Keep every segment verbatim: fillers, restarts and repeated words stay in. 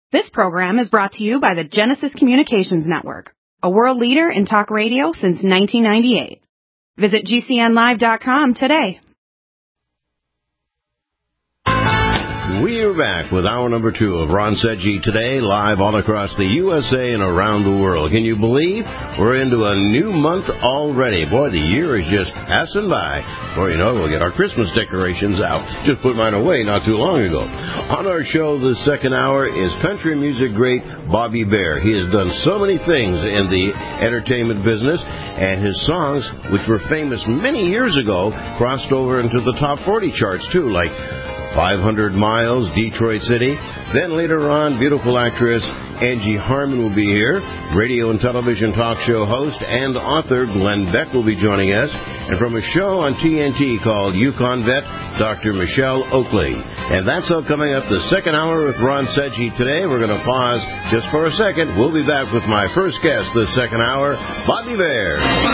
This program is brought to you by the Genesis Communications Network, a world leader in talk radio since nineteen ninety-eight. Visit G C N live dot com today. We're back with hour number two of Ron Sedgy Today, live all across the U S A and around the world. Can you believe we're into a new month already? Boy, the year is just passing by. Before you know it, we'll get our Christmas decorations out. Just put mine away not too long ago. On our show this second hour is country music great Bobby Bare. He has done so many things in the entertainment business, and his songs, which were famous many years ago, crossed over into the top forty charts, too, like five hundred miles, Detroit City. Then later on, beautiful actress Angie Harmon will be here. Radio and television talk show host and author Glenn Beck will be joining us. And from a show on T N T called Yukon Vet, Doctor Michelle Oakley. And that's all coming up the second hour with Ron Sedgy Today. We're going to pause just for a second. We'll be back with my first guest this second hour, Bobby Bare.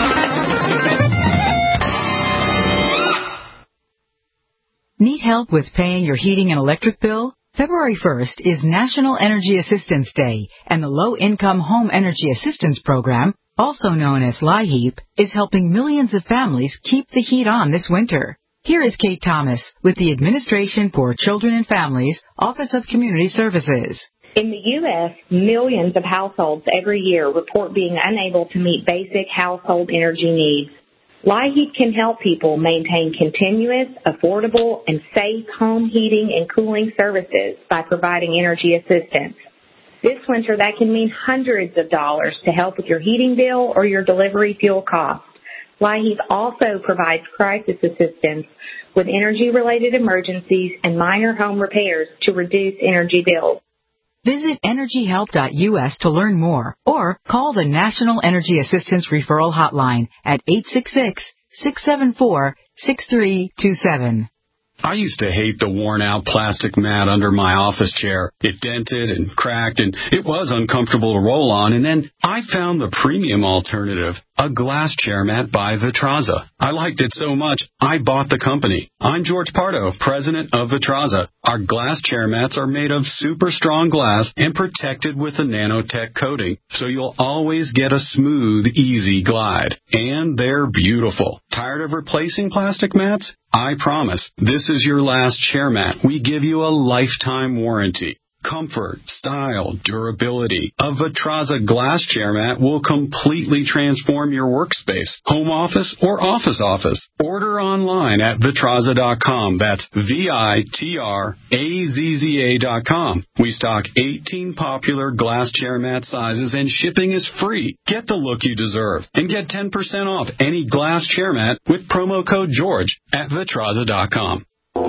Need help with paying your heating and electric bill? February first is National Energy Assistance Day, and the Low Income Home Energy Assistance Program, also known as LIHEAP, is helping millions of families keep the heat on this winter. Here is Kate Thomas with the Administration for Children and Families, Office of Community Services. In the U S, millions of households every year report being unable to meet basic household energy needs. LIHEAP can help people maintain continuous, affordable, and safe home heating and cooling services by providing energy assistance. This winter, that can mean hundreds of dollars to help with your heating bill or your delivery fuel costs. LIHEAP also provides crisis assistance with energy-related emergencies and minor home repairs to reduce energy bills. Visit energy help dot U S to learn more, or call the National Energy Assistance Referral Hotline at eight six six, six seven four, six three two seven. I used to hate the worn-out plastic mat under my office chair. It dented and cracked, and it was uncomfortable to roll on. And then I found the premium alternative, a glass chair mat by Vitraza. I liked it so much, I bought the company. I'm George Pardo, president of Vitraza. Our glass chair mats are made of super strong glass and protected with a nanotech coating, so you'll always get a smooth, easy glide. And they're beautiful. Tired of replacing plastic mats? I promise, this is your last chair mat. We give you a lifetime warranty. Comfort, style, durability. A Vitraza glass chair mat will completely transform your workspace, home office, or office office. Order online at Vitraza dot com. That's V I T R A Z Z A dot com. We stock eighteen popular glass chair mat sizes, and shipping is free. Get the look you deserve and get ten percent off any glass chair mat with promo code George at Vitraza dot com.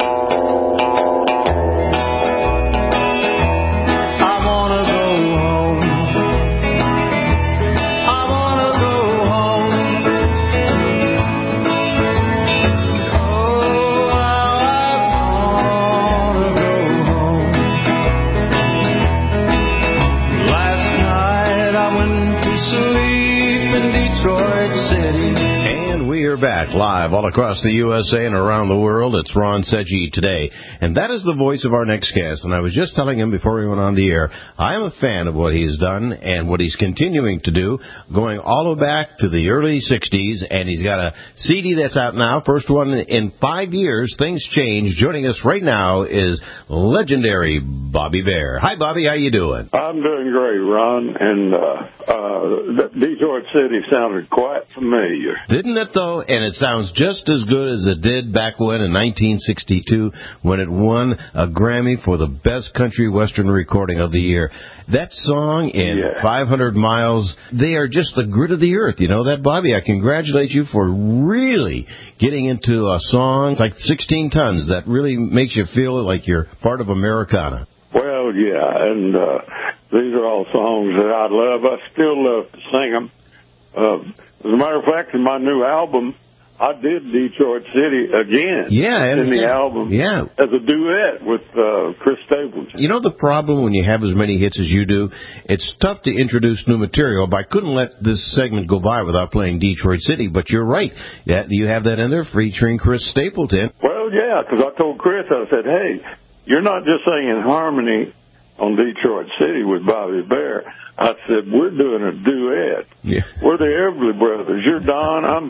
Back live all across the U S A and around the world. It's Ron Sedgy Today, and that is the voice of our next guest. And I was just telling him before we went on the air, I am a fan of what he's done and what he's continuing to do, going all the way back to the early sixties. And he's got a C D that's out now, first one in five years. Things change. Joining us right now is legendary Bobby Bare. Hi, Bobby. How you doing? I'm doing great, Ron. And uh, uh, Detroit City sounded quite familiar, didn't it? Though. And it sounds just as good as it did back when in nineteen sixty-two when it won a Grammy for the best country western recording of the year. That song in yeah. five hundred miles, they are just the grit of the earth. You know that, Bobby? I congratulate you for really getting into a song like sixteen tons that really makes you feel like you're part of Americana. Well, yeah, and uh, these are all songs that I love. I still love to sing them. Uh, as a matter of fact, in my new album, I did Detroit City again. Yeah, in the album. Yeah, as a duet with uh, Chris Stapleton. You know the problem when you have as many hits as you do, it's tough to introduce new material. But I couldn't let this segment go by without playing Detroit City. But you're right, yeah, you have that in there featuring Chris Stapleton. Well, yeah, because I told Chris, I said, hey, you're not just singing harmony on Detroit City with Bobby Bare. I said, we're doing a duet. Yeah. We're the Everly Brothers. You're Don, I'm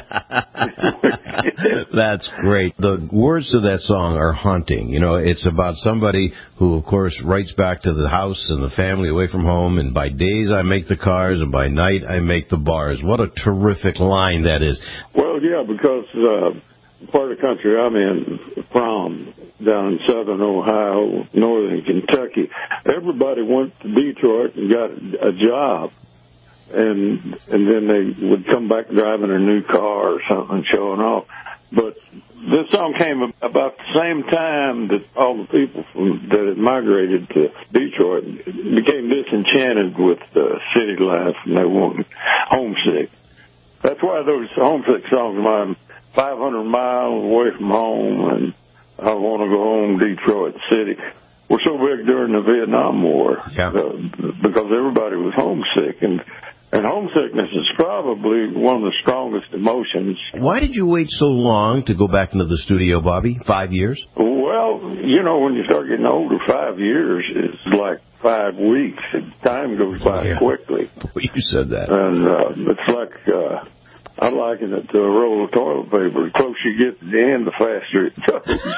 Phil. That's great. The words to that song are haunting. You know, it's about somebody who, of course, writes back to the house and the family away from home, and by days I make the cars, and by night I make the bars. What a terrific line that is. Well, yeah, because uh, part of the country I'm in, from down in southern Ohio, northern Kentucky, everybody went to Detroit and got a job, and and then they would come back driving a new car or something, showing off. But this song came about the same time that all the people from, that had migrated to Detroit became disenchanted with uh, city life, and they wanted homesick. That's why those homesick songs of mine, five hundred miles away from home, and I want to go home, Detroit City, were so big during the Vietnam War, yeah. uh, because everybody was homesick, and and homesickness is probably one of the strongest emotions. Why did you wait so long to go back into the studio, Bobby? Five years? Well, you know, when you start getting older, five years is like five weeks. Time goes by yeah. quickly. You said that. And uh, it's like... Uh, I liken it to a roll of toilet paper. The closer you get to the end, the faster it goes.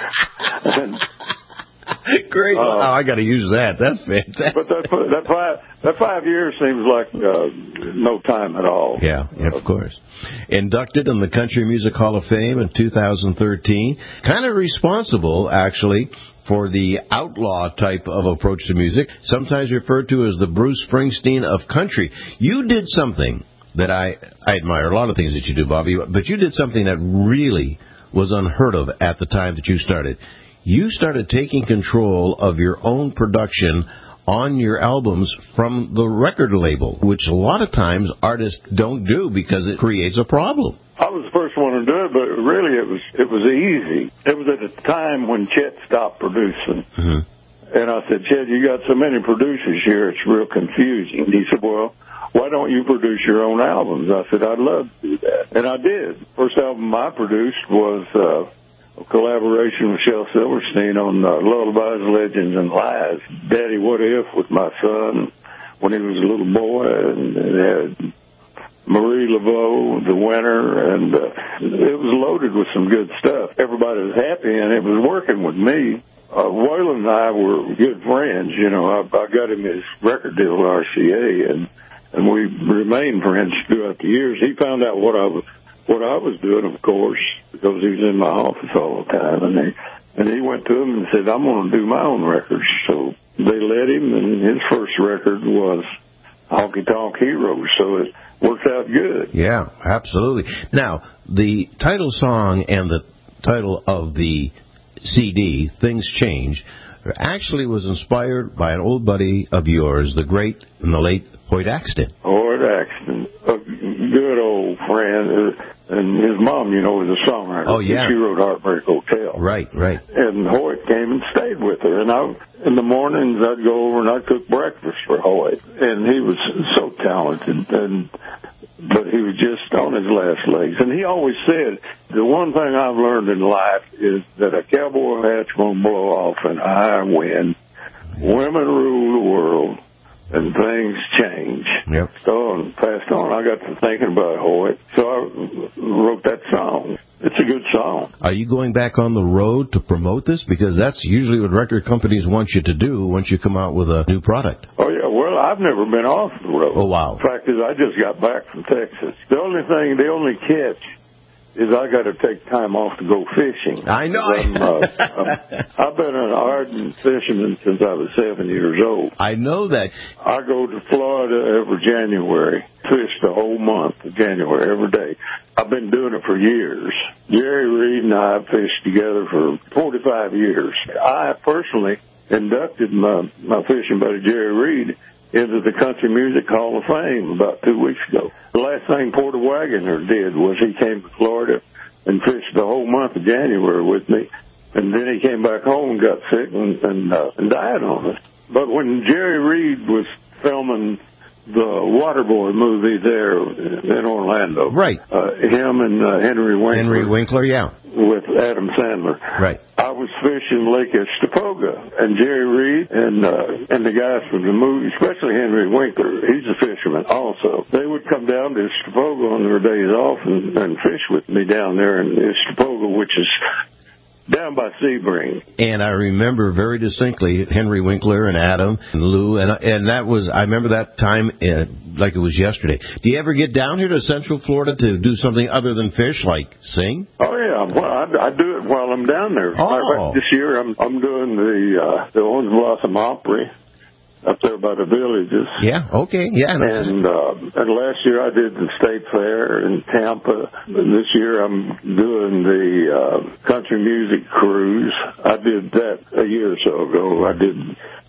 and, Great. Uh, oh, I got to use that. That's fantastic. But that, that, five, that five years seems like uh, no time at all. Yeah, yeah, of course. Inducted in the Country Music Hall of Fame in two thousand thirteen. Kind of responsible, actually, for the outlaw type of approach to music, sometimes referred to as the Bruce Springsteen of country. You did something that I, I admire, a lot of things that you do, Bobby, but you did something that really was unheard of at the time that you started. You started taking control of your own production on your albums from the record label, which a lot of times artists don't do because it creates a problem. I was the first one to do it, but really it was it was easy. It was at a time when Chet stopped producing. Mm-hmm. And I said, Chet, you got so many producers here, it's real confusing. He said, well, why don't you produce your own albums? I said, I'd love to do that. And I did. First album I produced was uh, a collaboration with Shel Silverstein on uh, Lullabies, Legends, and Lies. Daddy, What If with my son when he was a little boy. And it had Marie Laveau, The Winter, and uh, it was loaded with some good stuff. Everybody was happy, and it was working with me. Uh, Waylon and I were good friends. You know, I, I got him his record deal at R C A, and And we remained friends throughout the years. He found out what I was, what I was doing, of course, because he was in my office all the time. And he, and he went to him and said, I'm going to do my own records. So they let him, and his first record was Honky Tonk Heroes. So it worked out good. Yeah, absolutely. Now, the title song and the title of the C D, Things Change, actually was inspired by an old buddy of yours, the great and the late Hoyt Axton. Hoyt Axton, a good old friend, and his mom, you know, was a songwriter. Oh, yeah. She wrote Heartbreak Hotel. Right, right. And Hoyt came and stayed with her, and I, in the mornings I'd go over and I'd cook breakfast for Hoyt, and he was so talented, and but he was just on his last legs. And he always said, the one thing I've learned in life is that a cowboy hat's going to blow off and I win. Women rule the world, and things change. Yep. So, and passed on, I got to thinking about Hoyt, so I wrote that song. It's a good song. Are you going back on the road to promote this? Because that's usually what record companies want you to do once you come out with a new product. Oh, yeah. Well, I've never been off the road. Oh, wow. The fact is, I just got back from Texas. The only thing, the only catch is I got to take time off to go fishing. I know. I'm, uh, I'm, I've been an ardent fisherman since I was seven years old. I know that. I go to Florida every January, fish the whole month of January, every day. I've been doing it for years. Jerry Reed and I have fished together for forty-five years. I personally inducted my, my fishing buddy, Jerry Reed, into the Country Music Hall of Fame about two weeks ago. The last thing Porter Wagoner did was he came to Florida and fished the whole month of January with me, and then he came back home and got sick and, and, uh, and died on us. But when Jerry Reed was filming the Waterboy movie there in Orlando, right, uh, him and uh, Henry Winkler, Henry Winkler, yeah, with Adam Sandler, right. I was fishing Lake Estapoga, and Jerry Reed and uh, and the guys from the movie, especially Henry Winkler, he's a fisherman also. They would come down to Estapoga on their days off and, and fish with me down there in Estapoga, which is down by Sebring. And I remember very distinctly Henry Winkler and Adam and Lou, and and that was, I remember that time uh, like it was yesterday. Do you ever get down here to Central Florida to do something other than fish, like sing? Oh yeah, well I, I do it while I'm down there. Oh. This year I'm I'm doing the uh, the Orange Blossom Opry up there by the Villages. Yeah, okay, yeah. And, uh, and last year I did the State Fair in Tampa. And this year I'm doing the uh, Country Music Cruise. I did that a year or so ago. I did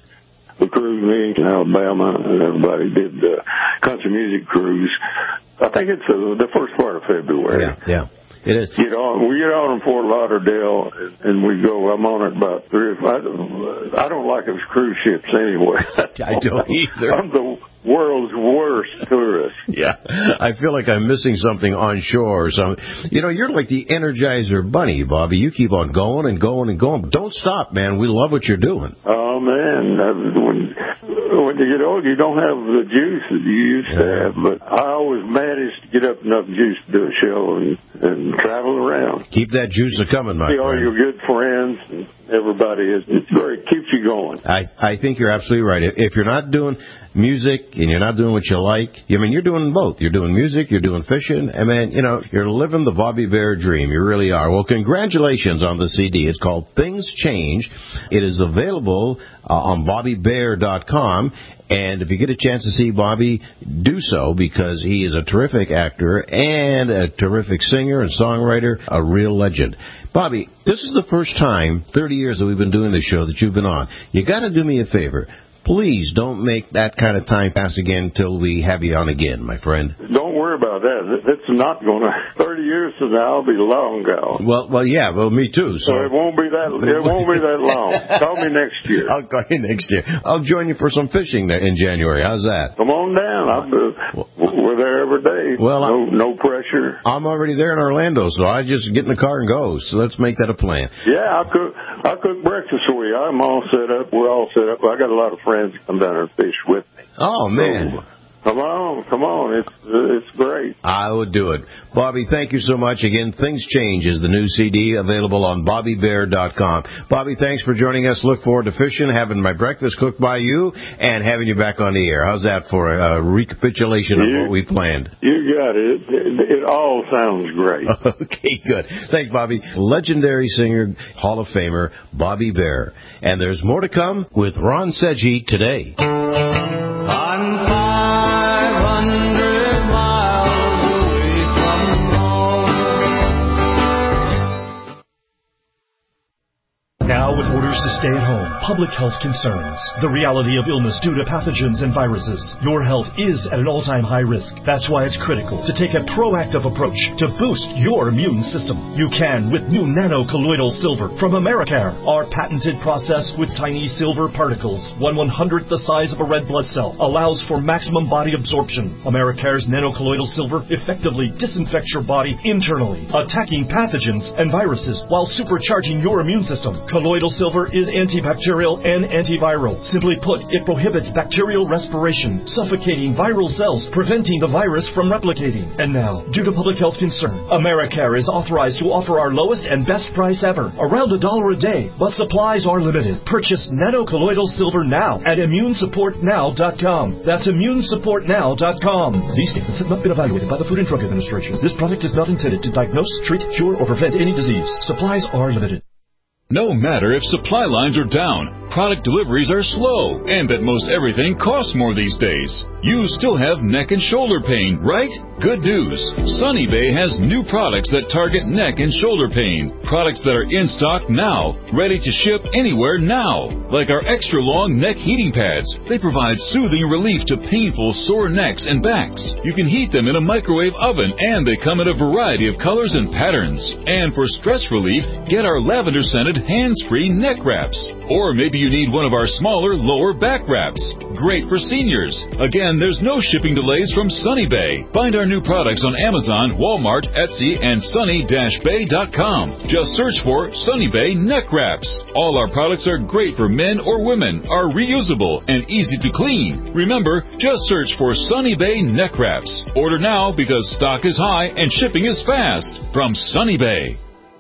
the cruise me in Alabama, and everybody did the Country Music Cruise. I think it's uh, the first part of February. Yeah, yeah. It is. Get on. We get on in Fort Lauderdale, and we go. I'm on it about three. I, I don't like those cruise ships anyway. I don't either. I'm the world's worst tourist. Yeah, I feel like I'm missing something on shore or something. You know, you're like the Energizer Bunny, Bobby. You keep on going and going and going. Don't stop, man. We love what you're doing. Oh, man. When, when you get old, you don't have the juice that you used yeah. to have. But I always managed to get up enough juice to do a show and, and travel around. Keep that juice a-coming, my See friend. all your good friends and everybody. It's, it's great. It keeps you going. I, I think you're absolutely right. If you're not doing music and you're not doing what you like, I mean, you're doing both. You're doing music, you're doing fishing, and, man, you know, you're living the Bobby Bare dream. You really are. Well, congratulations on the C D. It's called Things Change. It is available uh, on Bobby Bare dot com. And if you get a chance to see Bobby, do so, because he is a terrific actor and a terrific singer and songwriter, a real legend. Bobby, this is the first time, thirty years that we've been doing this show, that you've been on. You got to do me a favor. Please don't make that kind of time pass again until we have you on again, my friend. Don't worry about that. It's not going to. Thirty years from now, I'll be long gone. Well, well, yeah, well, me too. So, so it won't be that. It won't be that long. Call me next year. I'll call you next year. I'll join you for some fishing there in January. How's that? Come on down. I'll do, we're there every day. Well, no, no pressure. I'm already there in Orlando, so I just get in the car and go. So let's make that a plan. Yeah, I cook. I cook breakfast for you. I'm all set up. We're all set up. I got a lot of friends that come down there and fish with me. Oh, man. So, come on, come on. It's it's great. I would do it. Bobby, thank you so much. Again, Things Change is the new C D available on Bobby Bare dot com. Bobby, thanks for joining us. Look forward to fishing, having my breakfast cooked by you, and having you back on the air. How's that for a recapitulation you, of what we planned? You got it. It, it all sounds great. Okay, good. Thanks, Bobby. Legendary singer, Hall of Famer, Bobby Bare. And there's more to come with Ron Seggi today. On five hundred miles away from home. Now, with orders to stay at home, public health concerns, the reality of illness due to pathogens and viruses, your health is at an all-time high risk. That's why it's critical to take a proactive approach to boost your immune system. You can with new nano-colloidal silver from Americare. Our patented process with tiny silver particles, one one-hundredth the size of a red blood cell, allows for maximum body absorption. Americare's nano-colloidal silver effectively disinfects your body internally, attacking pathogens and viruses while supercharging your immune system. Colloidal silver is antibacterial and antiviral. Simply put, it prohibits bacterial respiration, suffocating viral cells, preventing the virus from replicating. And now, due to public health concern, Americare is authorized to offer our lowest and best price ever, around a dollar a day, but supplies are limited. Purchase nano-colloidal silver now at immune support now dot com. That's immune support now dot com. These statements have not been evaluated by the Food and Drug Administration. This product is not intended to diagnose, treat, cure, or prevent any disease. Supplies are limited. No matter if supply lines are down, product deliveries are slow, and that most everything costs more these days, you still have neck and shoulder pain, right? Good news. Sunny Bay has new products that target neck and shoulder pain. Products that are in stock now, ready to ship anywhere now. Like our extra long neck heating pads. They provide soothing relief to painful sore necks and backs. You can heat them in a microwave oven, and they come in a variety of colors and patterns. And for stress relief, get our lavender scented hands-free neck wraps. Or maybe you need one of our smaller, lower back wraps. Great for seniors. Again, there's no shipping delays from Sunny Bay. Find our new products on Amazon, Walmart, Etsy, and sunny dash bay dot com. Just search for Sunny Bay Neck Wraps. All our products are great for men or women, are reusable, and easy to clean. Remember, just search for Sunny Bay Neck Wraps. Order now because stock is high and shipping is fast. From Sunny Bay.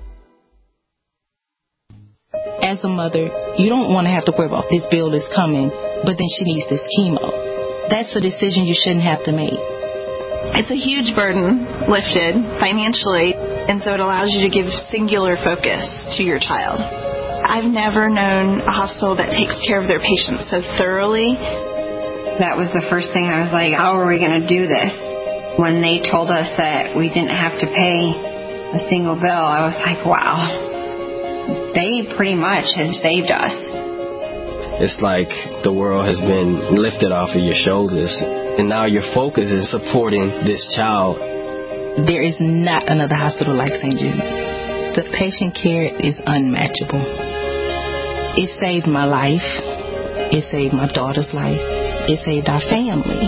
As a mother, you don't want to have to worry about this bill is coming, but then she needs this chemo. That's a decision you shouldn't have to make. It's a huge burden lifted financially, and so it allows you to give singular focus to your child. I've never known a hospital that takes care of their patients so thoroughly. That was the first thing I was like, how are we going to do this? When they told us that we didn't have to pay a single bill, I was like, wow. They pretty much have saved us. It's like the world has been lifted off of your shoulders, and now your focus is supporting this child. There is not another hospital like Saint Jude. The patient care is unmatchable. It saved my life. It saved my daughter's life. It saved our family.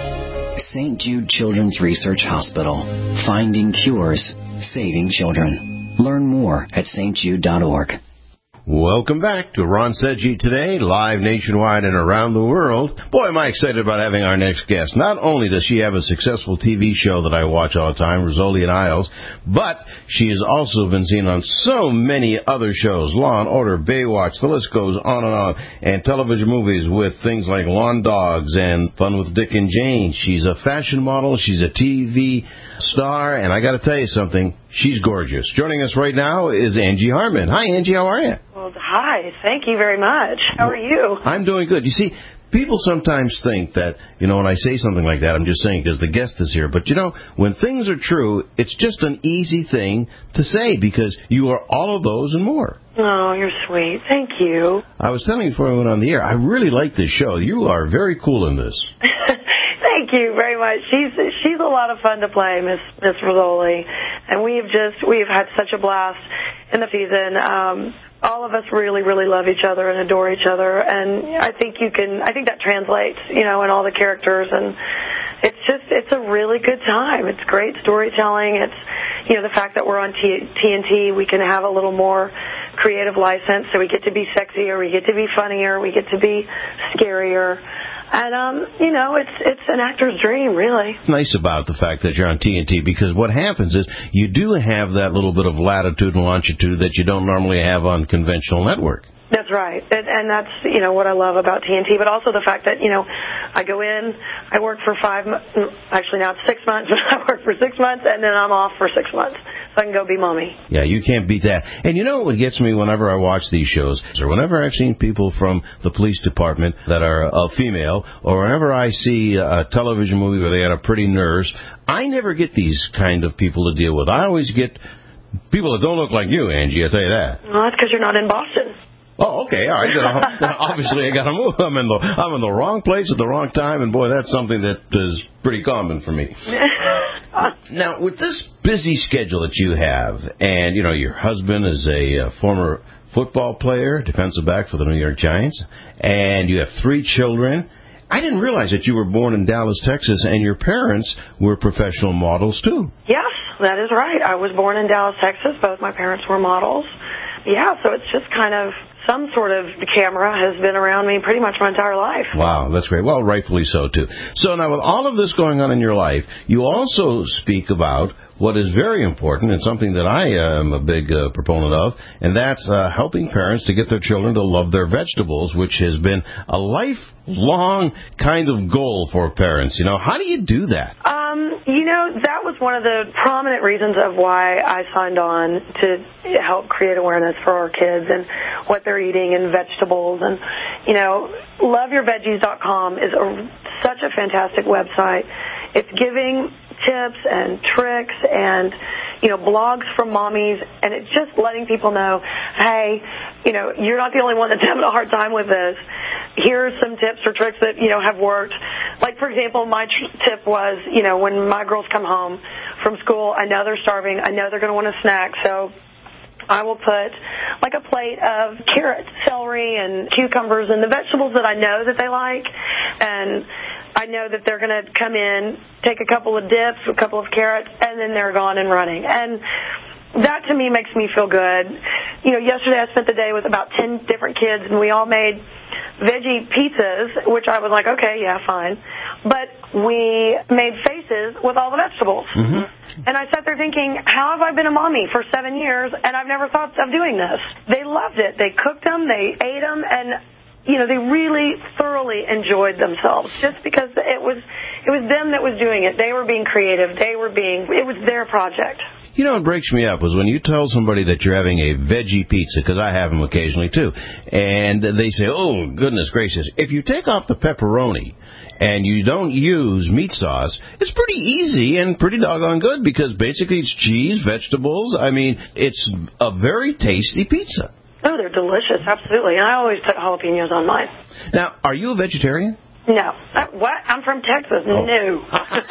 Saint Jude Children's Research Hospital. Finding cures, saving children. Learn more at s t jude dot org. Welcome back to Ron Sedgy Today, live nationwide and around the world. Boy, am I excited about having our next guest. Not only does she have a successful T V show that I watch all the time, Rizzoli and Isles, but she has also been seen on so many other shows, Law and Order, Baywatch, the list goes on and on, and television movies with things like Lawn Dogs and Fun with Dick and Jane. She's a fashion model, she's a T V star, and I got to tell you something, she's gorgeous. Joining us right now is Angie Harmon. Hi, Angie, how are you? Well, hi. Thank you very much. How are you? I'm doing good. You see, people sometimes think that, you know, when I say something like that, I'm just saying because the guest is here. But, you know, when things are true, it's just an easy thing to say because you are all of those and more. Oh, you're sweet. Thank you. I was telling you before I went on the air, I really like this show. You are very cool in this. Thank you very much. She's she's a lot of fun to play, Miss Miss Rizzoli, and we've just we've had such a blast in the season. Um, all of us really, really love each other and adore each other, and I think you can. I think that translates, you know, in all the characters, and it's just it's a really good time. It's great storytelling. It's, you know, the fact that we're on T N T, we can have a little more creative license, so we get to be sexier, we get to be funnier, we get to be scarier. And, um, you know, it's it's an actor's dream, really. It's nice about the fact that you're on T N T because what happens is you do have that little bit of latitude and longitude that you don't normally have on conventional network. That's right. And, and that's, you know, what I love about T N T, but also the fact that, you know, I go in, I work for five, actually now it's six months, but I work for six months, and then I'm off for six months. So I can go be mommy. Yeah, you can't beat that. And you know what gets me whenever I watch these shows, or whenever I've seen people from the police department that are uh, female, or whenever I see a television movie where they had a pretty nurse, I never get these kind of people to deal with. I always get people that don't look like you, Angie, I'll tell you that. Well, that's because you're not in Boston. Oh, okay, all right. Then obviously, I got to move. I'm in the I'm in the wrong place at the wrong time, and boy, that's something that is pretty common for me. Now, with this busy schedule that you have, and you know your husband is a uh, former football player, defensive back for the New York Giants, and you have three children. I didn't realize that you were born in Dallas, Texas, and your parents were professional models too. Yes, that is right. I was born in Dallas, Texas. Both my parents were models. Yeah, so it's just kind of some sort of camera has been around me pretty much my entire life. Wow, that's great. Well, rightfully so, too. So now with all of this going on in your life, you also speak about what is very important and something that I uh, am a big uh, proponent of, and that's uh, helping parents to get their children to love their vegetables, which has been a lifelong kind of goal for parents. You know, how do you do that? Um, you know, that was one of the prominent reasons of why I signed on to help create awareness for our kids and what they're eating and vegetables. And, you know, love your veggies dot com is a, such a fantastic website. It's giving tips and tricks and, you know, blogs from mommies, and it's just letting people know, hey, you know, you're not the only one that's having a hard time with this. Here's some tips or tricks that, you know, have worked. Like, for example, my tr- tip was, you know, when my girls come home from school, I know they're starving, I know they're going to want a snack, so I will put like a plate of carrots, celery, and cucumbers, and the vegetables that I know that they like, and I know that they're going to come in, take a couple of dips, a couple of carrots, and then they're gone and running. And that to me makes me feel good. You know, yesterday I spent the day with about ten different kids, and we all made veggie pizzas, which I was like, okay, yeah, fine. But we made faces with all the vegetables. Mm-hmm. And I sat there thinking, how have I been a mommy for seven years, and I've never thought of doing this? They loved it. They cooked them, they ate them, and you know, they really thoroughly enjoyed themselves just because it was it was them that was doing it. They were being creative. They were being, it was their project. You know what breaks me up is when you tell somebody that you're having a veggie pizza, because I have them occasionally too, and they say, oh, goodness gracious, if you take off the pepperoni and you don't use meat sauce, it's pretty easy and pretty doggone good because basically it's cheese, vegetables. I mean, it's a very tasty pizza. Oh, they're delicious, absolutely. And I always put jalapenos on mine. Now, are you a vegetarian? No. Uh, what? I'm from Texas. Oh. No.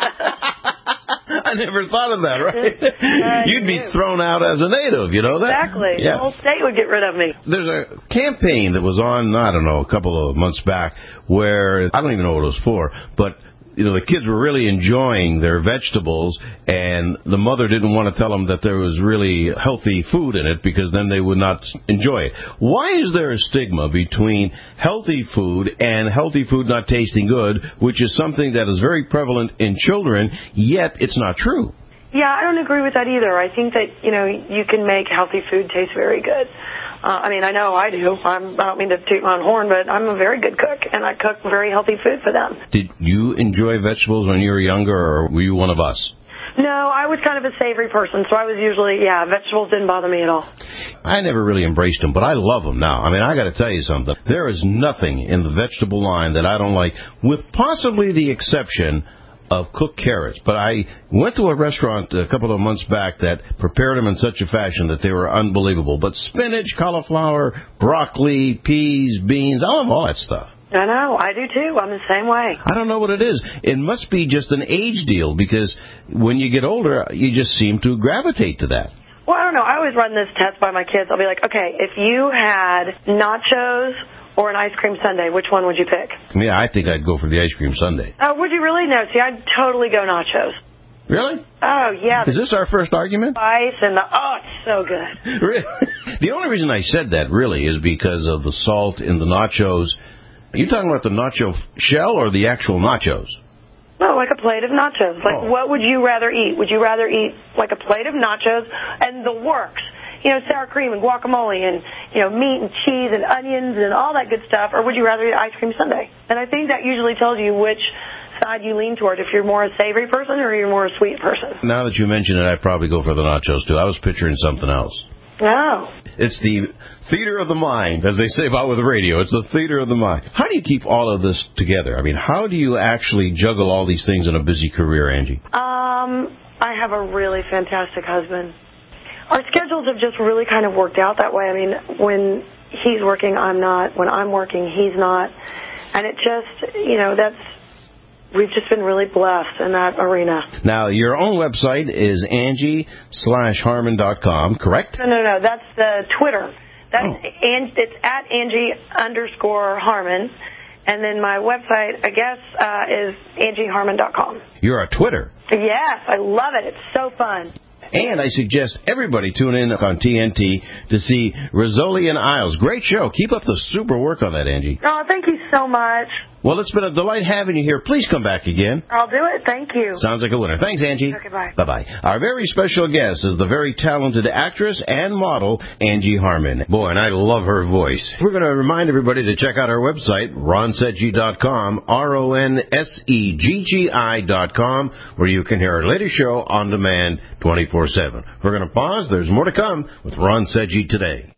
I never thought of that, right? Uh, You'd be thrown out as a native, you know that? Exactly. Yeah. The whole state would get rid of me. There's a campaign that was on, I don't know, a couple of months back where, I don't even know what it was for, but you know, the kids were really enjoying their vegetables, and the mother didn't want to tell them that there was really healthy food in it because then they would not enjoy it. Why is there a stigma between healthy food and healthy food not tasting good, which is something that is very prevalent in children, yet it's not true? Yeah, I don't agree with that either. I think that, you know, you can make healthy food taste very good. Uh, I mean, I know I do. I'm, I don't mean to toot my own horn, but I'm a very good cook, and I cook very healthy food for them. Did you enjoy vegetables when you were younger, or were you one of us? No, I was kind of a savory person, so I was usually, yeah, vegetables didn't bother me at all. I never really embraced them, but I love them now. I mean, I got to tell you something. There is nothing in the vegetable line that I don't like, with possibly the exception of cooked carrots. But I went to a restaurant a couple of months back that prepared them in such a fashion that they were unbelievable. But spinach, cauliflower, broccoli, peas, beans, I love all that stuff. I know. I do, too. I'm the same way. I don't know what it is. It must be just an age deal, because when you get older, you just seem to gravitate to that. Well, I don't know. I always run this test by my kids. I'll be like, okay, if you had nachos or an ice cream sundae, which one would you pick? Yeah, I think I'd go for the ice cream sundae. Oh, would you really? No, see, I'd totally go nachos. Really? Oh, yeah. Is this our first argument? Spice and the, oh, it's so good. Really? The only reason I said that, really, is because of the salt in the nachos. Are you talking about the nacho shell or the actual nachos? No, like a plate of nachos. Like, oh. What would you rather eat? Would you rather eat like a plate of nachos and the works? You know, sour cream and guacamole and, you know, meat and cheese and onions and all that good stuff, or would you rather eat ice cream sundae? And I think that usually tells you which side you lean toward, if you're more a savory person or you're more a sweet person. Now that you mention it, I'd probably go for the nachos, too. I was picturing something else. Oh. It's the theater of the mind, as they say about with the radio. It's the theater of the mind. How do you keep all of this together? I mean, how do you actually juggle all these things in a busy career, Angie? Um, I have a really fantastic husband. Our schedules have just really kind of worked out that way. I mean, when he's working, I'm not. When I'm working, he's not. And it just, you know, that's, we've just been really blessed in that arena. Now, your own website is Angie slash Harmon dot com, correct? No, no, no. That's the Twitter. That's oh. and it's at Angie underscore Harmon. And then my website, I guess, uh, is Angie Harmon dot com. You're a Twitter? Yes, I love it. It's so fun. And I suggest everybody tune in on T N T to see Rizzoli and Isles. Great show. Keep up the super work on that, Angie. Oh, thank you so much. Well, it's been a delight having you here. Please come back again. I'll do it. Thank you. Sounds like a winner. Thanks, Angie. Okay, bye. Bye-bye. Our very special guest is the very talented actress and model, Angie Harmon. Boy, and I love her voice. We're going to remind everybody to check out our website, ron seggi dot com, R O N S E G G I dot com, where you can hear our latest show on demand twenty-four seven. We're going to pause. There's more to come with Ron Seggi today.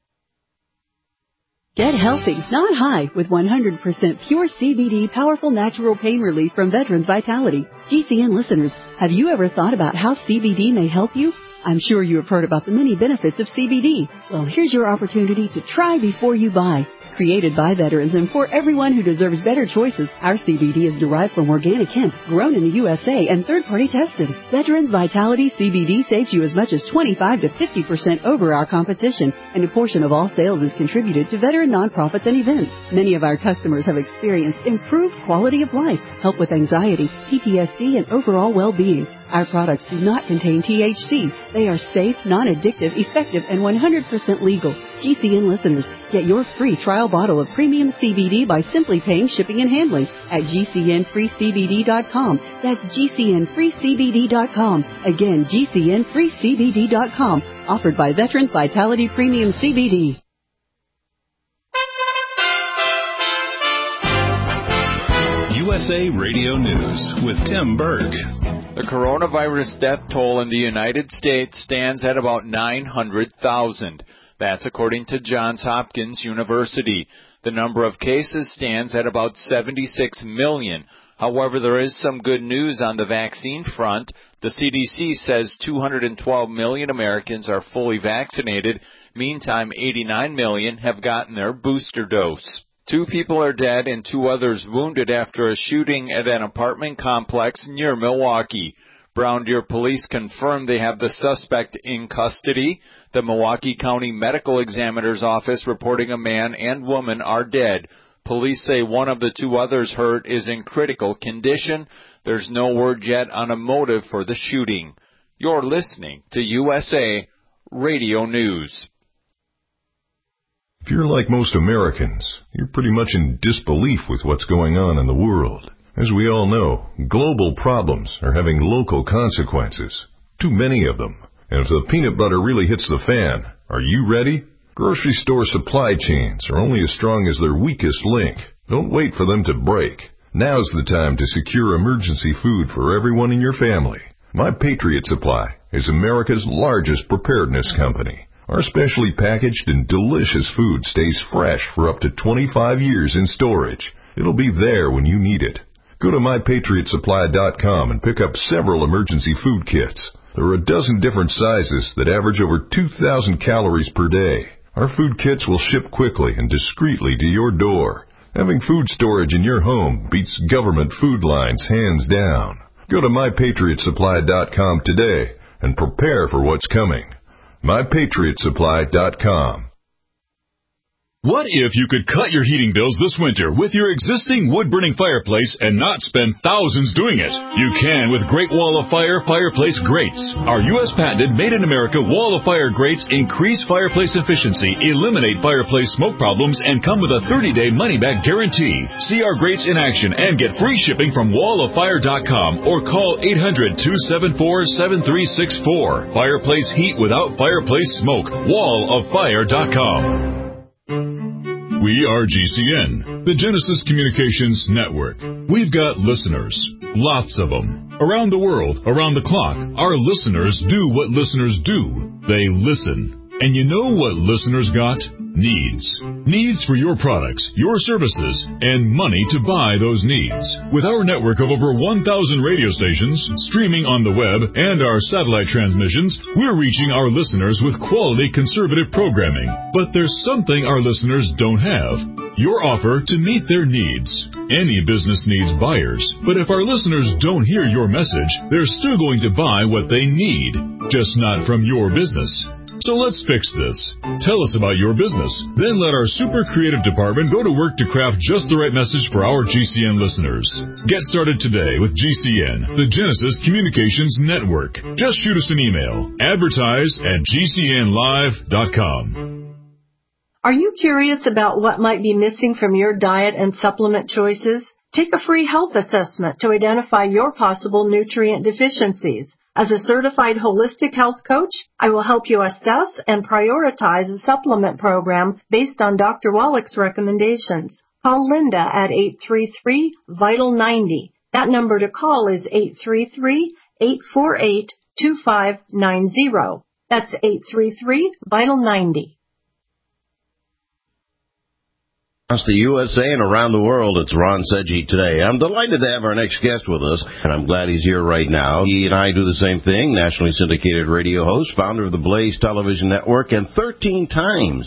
Get healthy, not high, with one hundred percent pure C B D powerful natural pain relief from Veterans Vitality. G C N listeners, have you ever thought about how C B D may help you? I'm sure you have heard about the many benefits of C B D. Well, here's your opportunity to try before you buy. Created by veterans and for everyone who deserves better choices, our C B D is derived from organic hemp, grown in the U S A and third-party tested. Veterans Vitality C B D saves you as much as twenty-five to fifty percent over our competition, and a portion of all sales is contributed to veteran nonprofits and events. Many of our customers have experienced improved quality of life, help with anxiety, P T S D, and overall well-being. Our products do not contain T H C. They are safe, non-addictive, effective, and one hundred percent legal. G C N listeners, get your free trial bottle of premium C B D by simply paying shipping and handling at G C N free C B D dot com. That's G C N free C B D dot com. Again, G C N free C B D dot com. Offered by Veterans Vitality Premium C B D. U S A Radio News with Tim Berg. The coronavirus death toll in the United States stands at about nine hundred thousand. That's according to Johns Hopkins University. The number of cases stands at about seventy-six million. However, there is some good news on the vaccine front. The C D C says two hundred twelve million Americans are fully vaccinated. Meantime, eighty-nine million have gotten their booster dose. Two people are dead and two others wounded after a shooting at an apartment complex near Milwaukee. Brown Deer police confirmed they have the suspect in custody. The Milwaukee County Medical Examiner's Office reporting a man and woman are dead. Police say one of the two others hurt is in critical condition. There's no word yet on a motive for the shooting. You're listening to U S A Radio News. If you're like most Americans, you're pretty much in disbelief with what's going on in the world. As we all know, global problems are having local consequences. Too many of them. And if the peanut butter really hits the fan, are you ready? Grocery store supply chains are only as strong as their weakest link. Don't wait for them to break. Now's the time to secure emergency food for everyone in your family. My Patriot Supply is America's largest preparedness company. Our specially packaged and delicious food stays fresh for up to twenty-five years in storage. It'll be there when you need it. Go to my patriot supply dot com and pick up several emergency food kits. There are a dozen different sizes that average over two thousand calories per day. Our food kits will ship quickly and discreetly to your door. Having food storage in your home beats government food lines hands down. Go to my patriot supply dot com today and prepare for what's coming. my patriot supply dot com. What if you could cut your heating bills this winter with your existing wood-burning fireplace and not spend thousands doing it? You can with Great Wall of Fire Fireplace Grates. Our U S patented made-in-America Wall of Fire grates increase fireplace efficiency, eliminate fireplace smoke problems, and come with a thirty-day money-back guarantee. See our grates in action and get free shipping from wall of fire dot com or call eight hundred, two seven four, seven three six four. Fireplace heat without fireplace smoke. wall of fire dot com. We are G C N, the Genesis Communications Network. We've got listeners, lots of them. Around the world, around the clock, our listeners do what listeners do. They listen. And you know what listeners got? Needs. Needs for your products, your services, and money to buy those needs. With our network of over one thousand radio stations, streaming on the web, and our satellite transmissions, we're reaching our listeners with quality conservative programming. But there's something our listeners don't have. Your offer to meet their needs. Any business needs buyers, but if our listeners don't hear your message, they're still going to buy what they need, just not from your business. So let's fix this. Tell us about your business. Then let our super creative department go to work to craft just the right message for our G C N listeners. Get started today with G C N, the Genesis Communications Network. Just shoot us an email. Advertise at G C N live dot com. Are you curious about what might be missing from your diet and supplement choices? Take a free health assessment to identify your possible nutrient deficiencies. As a certified holistic health coach, I will help you assess and prioritize a supplement program based on Doctor Wallach's recommendations. Call Linda at eight three three, vital ninety. That number to call is eight three three, eight four eight, two five nine zero. That's eight three three, vital ninety. Across the U S A and around the world, it's Ron Sedgy today. I'm delighted to have our next guest with us, and I'm glad he's here right now. He and I do the same thing, nationally syndicated radio host, founder of the Blaze Television Network, and thirteen times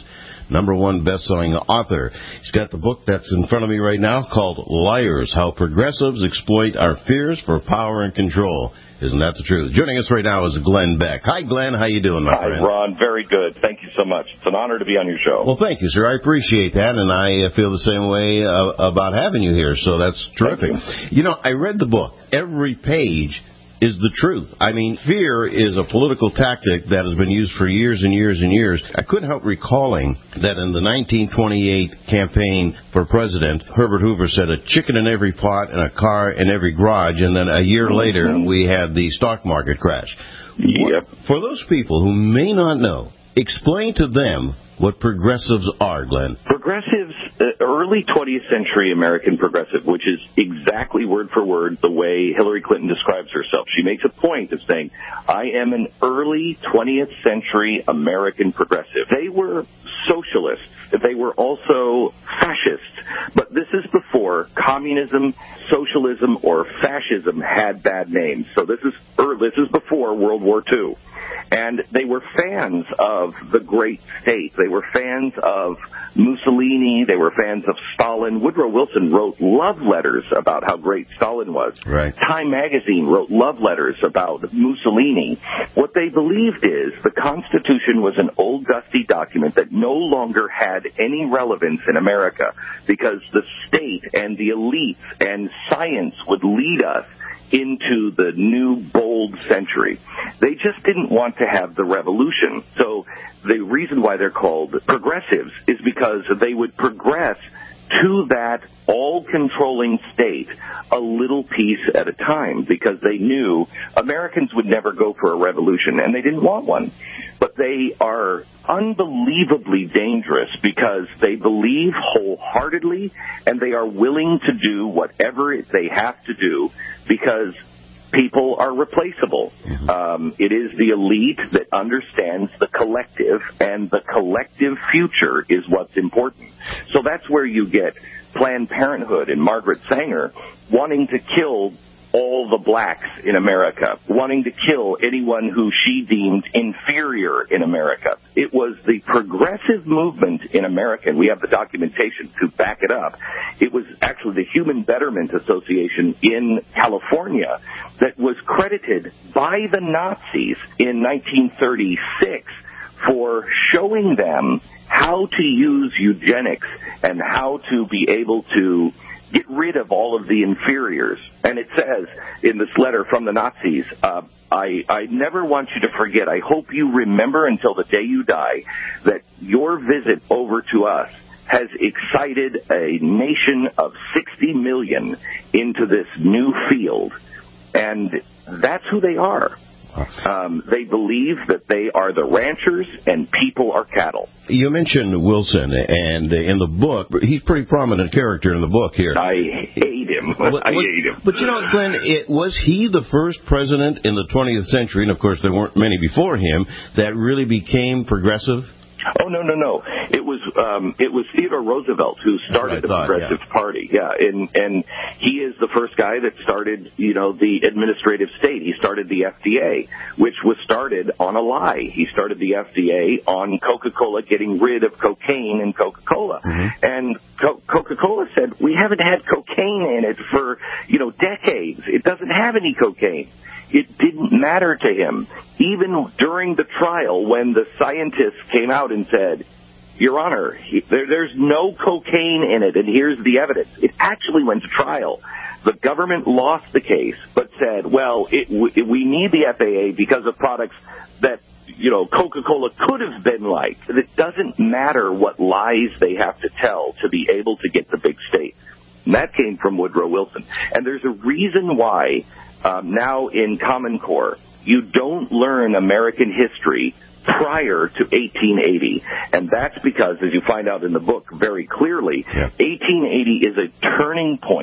number one best-selling author. He's got the book that's in front of me right now called Liars, How Progressives Exploit Our Fears for Power and Control. Isn't that the truth? Joining us right now is Glenn Beck. Hi, Glenn. How you doing, my Hi, friend? Hi, Ron. Very good. Thank you so much. It's an honor to be on your show. Well, thank you, sir. I appreciate that, and I feel the same way uh, about having you here, so that's terrific. You. you know, I read the book. Every page is the truth. I mean, fear is a political tactic that has been used for years and years and years. I couldn't help recalling that in the nineteen twenty-eight campaign for president, Herbert Hoover said a chicken in every pot and a car in every garage, and then a year mm-hmm. later we had the stock market crash. Yep. For those people who may not know, explain to them what progressives are, Glenn. Progressives, uh, early twentieth century American progressive, which is exactly word for word the way Hillary Clinton describes herself. She makes a point of saying, I am an early twentieth century American progressive. They were socialists. They were also fascists. But this is before communism, socialism, or fascism had bad names. So this is, er, this is before World War Two. And they were fans of the great state. They were fans of Mussolini. They were fans of Stalin. Woodrow Wilson wrote love letters about how great Stalin was. Right. Time magazine wrote love letters about Mussolini. What they believed is the Constitution was an old, dusty document that no longer had any relevance in America because the state and the elites and science would lead us into the new bold century. They just didn't want to have the revolution. So the reason why they're called progressives is because they would progress to that all-controlling state a little piece at a time because they knew Americans would never go for a revolution, and they didn't want one. But they are unbelievably dangerous because they believe wholeheartedly and they are willing to do whatever they have to do because people are replaceable. Um, it is the elite that understands the collective, and the collective future is what's important. So that's where you get Planned Parenthood and Margaret Sanger wanting to kill all the blacks in America, wanting to kill anyone who she deemed inferior in America. It was the progressive movement in America, and we have the documentation to back it up. It was actually the Human Betterment Association in California that was credited by the Nazis in nineteen thirty-six for showing them how to use eugenics and how to be able to get rid of all of the inferiors. And it says in this letter from the Nazis, uh, I, I never want you to forget, I hope you remember until the day you die, that your visit over to us has excited a nation of sixty million into this new field. And that's who they are. Um, they believe that they are the ranchers and people are cattle. You mentioned Wilson, and in the book, he's a pretty prominent character in the book here. I hate him. What, I what, hate him. But you know, Glenn, it, was he the first president in the twentieth century, and of course there weren't many before him, that really became progressive? Oh, no, no, no. It was um, it was Theodore Roosevelt who started the thought, Progressive yeah. Party. Yeah, and and he is the first guy that started, you know, the administrative state. He started the F D A, which was started on a lie. He started the F D A on Coca-Cola getting rid of cocaine in Coca-Cola. Mm-hmm. And Co- Coca-Cola said, we haven't had cocaine in it for, you know, decades. It doesn't have any cocaine. It didn't matter to him. Even during the trial when the scientists came out and said, Your Honor, he, there, there's no cocaine in it, and here's the evidence. It actually went to trial. The government lost the case, but said, well, it, it, we need the F A A because of products that, you know, Coca-Cola could have been like. It doesn't matter what lies they have to tell to be able to get the big state. And that came from Woodrow Wilson. And there's a reason why um, now in Common Core you don't learn American history prior to eighteen eighty, and that's because, as you find out in the book very clearly, yeah. eighteen eighty is a turning point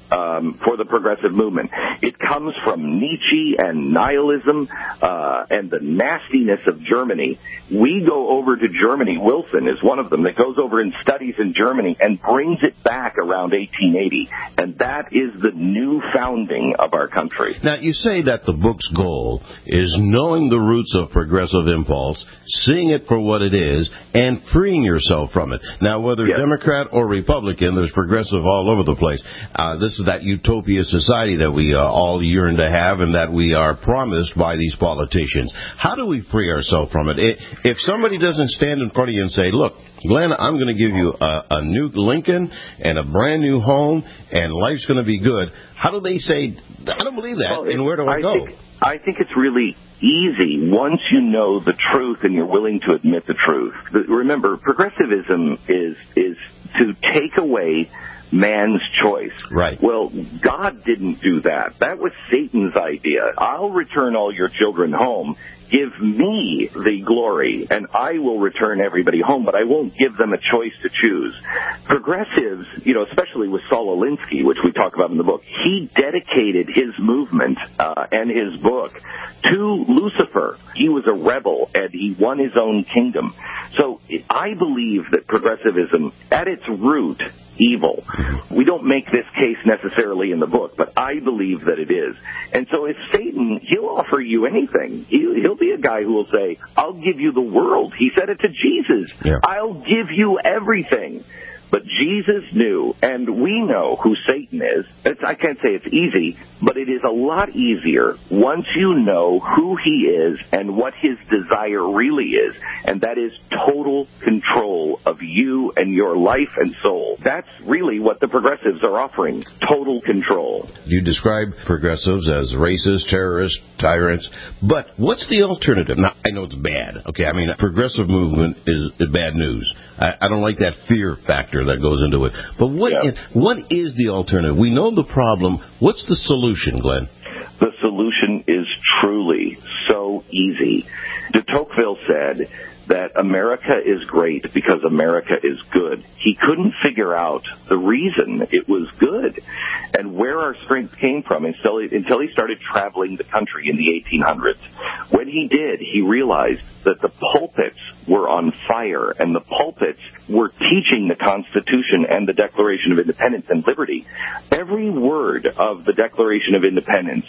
um, for the progressive movement. It comes from Nietzsche and nihilism uh, and the nastiness of Germany. We go over to Germany. Wilson is one of them that goes over and studies in Germany and brings it back around eighteen eighty. And that is the new founding of our country. Now, you say that the book's goal is knowing the roots of progressive impulse, seeing it for what it is, and freeing yourself from it. Now, whether Yes. Democrat or Republican, there's progressive all over the place. Uh, this is that utopia society that we uh, all yearn to have and that we are promised by these politicians. How do we free ourselves from it? If somebody doesn't stand in front of you and say, look, Glenn, I'm going to give you a, a new Lincoln and a brand new home and life's going to be good, how do they say, I don't believe that, Well, and where do I, I go? Think, I think it's really easy once you know the truth and you're willing to admit the truth. But remember, progressivism is is to take away man's choice. Right. Well, God didn't do that. That was Satan's idea. I'll return all your children home. Give me the glory, and I will return everybody home, but I won't give them a choice to choose. Progressives, you know, especially with Saul Alinsky, which we talk about in the book, he dedicated his movement uh, and his book to Lucifer. He was a rebel, and he won his own kingdom. So I believe that progressivism, at its root, evil. We don't make this case necessarily in the book, but I believe that it is. And so if Satan, he'll offer you anything. He'll be a guy who will say, I'll give you the world. He said it to Jesus. Yeah. I'll give you everything. But Jesus knew, and we know who Satan is. It's, I can't say it's easy, but it is a lot easier once you know who he is and what his desire really is, and that is total control of you and your life and soul. That's really what the progressives are offering, total control. You describe progressives as racist, terrorists, tyrants, but what's the alternative? Now, I know it's bad. Okay, I mean, progressive movement is, is bad news. I, I don't like that fear factor that goes into it. But what Yeah. is, what is the alternative? We know the problem. What's the solution, Glenn? The solution is truly so easy. De Tocqueville said that America is great because America is good. He couldn't figure out the reason it was good and where our strength came from until he, until he started traveling the country in the eighteen hundreds. When he did, he realized that the pulpits were on fire, and the pulpits were teaching the Constitution and the Declaration of Independence and Liberty. Every word of the Declaration of Independence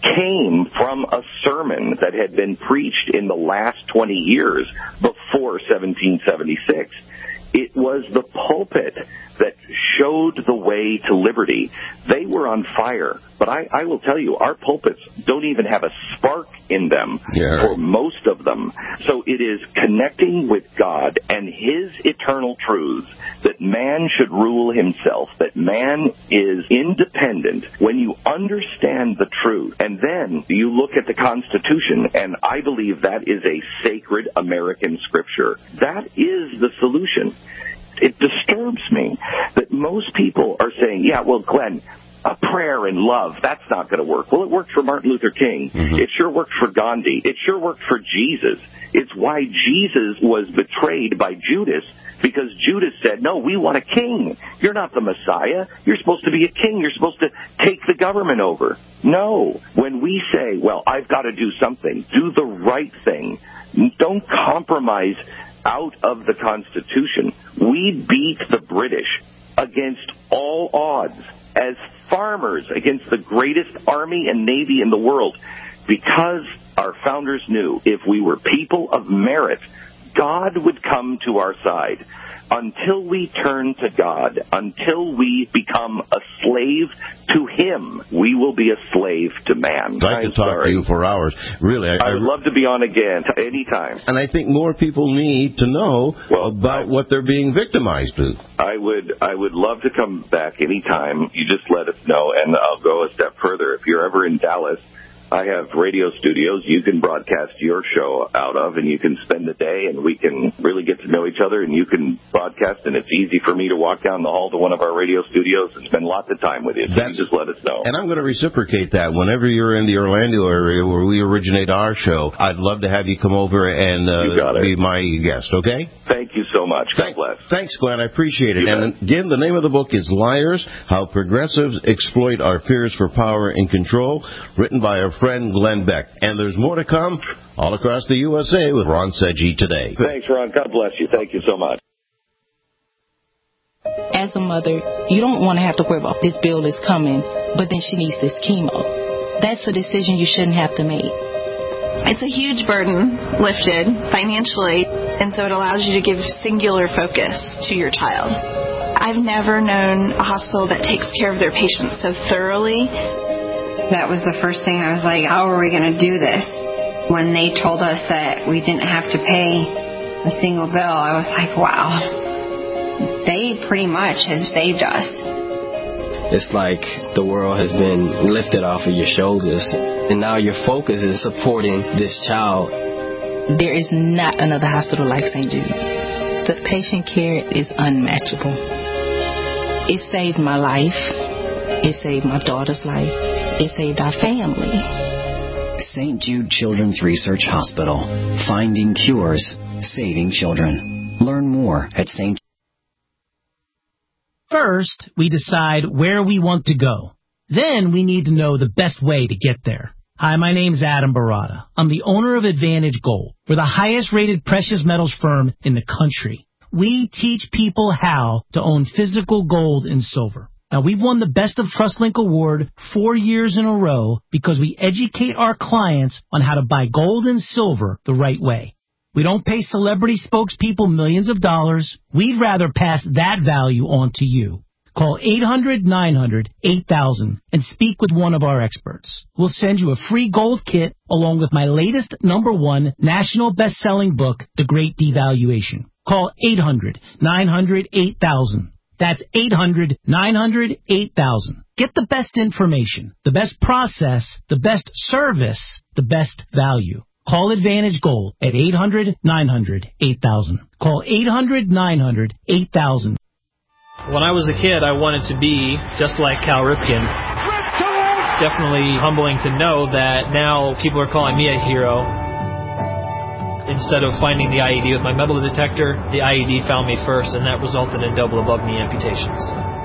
came from a sermon that had been preached in the last twenty years before seventeen seventy-six. It was the pulpit that showed the way to liberty. They were on fire. But I, I will tell you, our pulpits don't even have a spark in them, Yeah. or most of them. So it is connecting with God and his eternal truths that man should rule himself, that man is independent. When you understand the truth, and then you look at the Constitution, and I believe that is a sacred American scripture, that is the solution. It disturbs me that most people are saying, yeah, well, Glenn, a prayer and love, that's not going to work. Well, it worked for Martin Luther King. Mm-hmm. It sure worked for Gandhi. It sure worked for Jesus. It's why Jesus was betrayed by Judas, because Judas said, no, we want a king. You're not the Messiah. You're supposed to be a king. You're supposed to take the government over. No. When we say, well, I've got to do something, do the right thing. Don't compromise out of the Constitution. We beat the British against all odds as farmers against the greatest army and navy in the world, because our founders knew if we were people of merit, God would come to our side. Until we turn to God, until we become a slave to him, we will be a slave to man. I could talk sorry. to you for hours. Really, I, I would love to be on again, anytime. And I think more people need to know well, about I, what they're being victimized to. I would, I would love to come back anytime. You just let us know, and I'll go a step further. If you're ever in Dallas, I have radio studios you can broadcast your show out of, and you can spend the day, and we can really get to know each other, and you can broadcast, and it's easy for me to walk down the hall to one of our radio studios and spend lots of time with you. So That's, you just let us know. And I'm going to reciprocate that. Whenever you're in the Orlando area where we originate our show, I'd love to have you come over and uh, be my guest, okay? Thank you so much. much. God Thank, bless. Thanks, Glenn. I appreciate it. You and bet. again, the name of the book is Liars, How Progressives Exploit Our Fears for Power and Control, written by our friend Glenn Beck. And there's more to come all across the U S A with Ron Seggi today. Thanks, Ron. God bless you. Thank you so much. As a mother, you don't want to have to worry about this bill is coming, but then she needs this chemo. That's a decision you shouldn't have to make. It's a huge burden lifted financially, and so it allows you to give singular focus to your child. I've never known a hospital that takes care of their patients so thoroughly. That was the first thing I was like, how are we going to do this? When they told us that we didn't have to pay a single bill, I was like, wow. They pretty much have saved us. It's like the world has been lifted off of your shoulders, and now your focus is supporting this child. There is not another hospital like Saint Jude. The patient care is unmatchable. It saved my life. It saved my daughter's life. It saved our family. Saint Jude Children's Research Hospital. Finding cures, saving children. Learn more at Saint First, we decide where we want to go. Then we need to know the best way to get there. Hi, my name's Adam Barada. I'm the owner of Advantage Gold. We're the highest rated precious metals firm in the country. We teach people how to own physical gold and silver. Now, we've won the Best of TrustLink Award four years in a row because we educate our clients on how to buy gold and silver the right way. We don't pay celebrity spokespeople millions of dollars. We'd rather pass that value on to you. Call eight hundred nine hundred eight thousand and speak with one of our experts. We'll send you a free gold kit along with my latest number one national best-selling book, The Great Devaluation. Call eight hundred nine hundred eight thousand. That's eight hundred nine hundred eight thousand. Get the best information, the best process, the best service, the best value. Call Advantage Gold at eight hundred nine hundred eight thousand. Call eight hundred nine hundred eight thousand. When I was a kid, I wanted to be just like Cal Ripken. It's definitely humbling to know that now people are calling me a hero. Instead of finding the I E D with my metal detector, the I E D found me first, and that resulted in double above-knee amputations.